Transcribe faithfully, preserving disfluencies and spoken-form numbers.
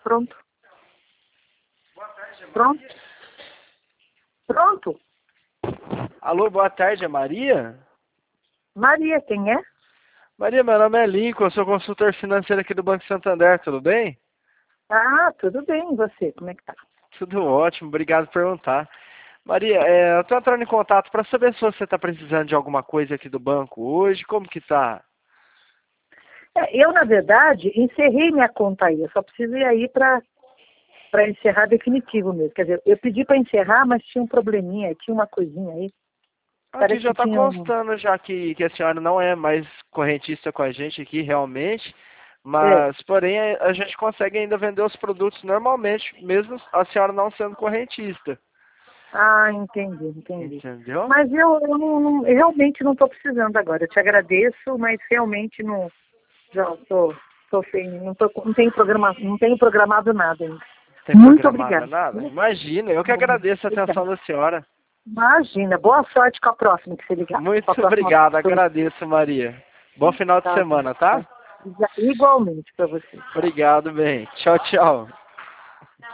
Pronto. Pronto. Pronto. Alô, boa tarde, é Maria? Maria, quem é? Maria, meu nome é Lincoln, eu sou consultor financeiro aqui do Banco Santander, tudo bem? Ah, tudo bem, e você? Como é que tá? Tudo ótimo, obrigado por perguntar. Maria, é, eu estou entrando em contato para saber se você está precisando de alguma coisa aqui do banco hoje, como que tá? É, eu, na verdade, encerrei minha conta aí. Eu só preciso ir aí para para encerrar definitivo mesmo. Quer dizer, eu pedi para encerrar, mas tinha um probleminha, tinha uma coisinha aí. Aqui Parece já que está tinha um... constando já que, que a senhora não é mais correntista com a gente aqui, realmente, É. mas, porém, a, a gente consegue ainda vender os produtos normalmente, mesmo a senhora não sendo correntista. Ah, entendi, entendi. Entendeu? Mas eu, eu, não, não- eu realmente não estou precisando agora. Eu te agradeço, mas realmente não... Já estou... Tô, tô sem, não, tô, não, tenho programa, não tenho programado nada ainda. Tem Muito programada obrigada. nada? Imagina, eu que agradeço a atenção Obrigada. da senhora. Imagina. Boa sorte com a próxima que você ligar. Muito Com a próxima obrigado, pessoa. agradeço, Maria. Bom final de Tá, semana, tá? tá. Igualmente para você. Tchau. Obrigado, bem. Tchau, tchau.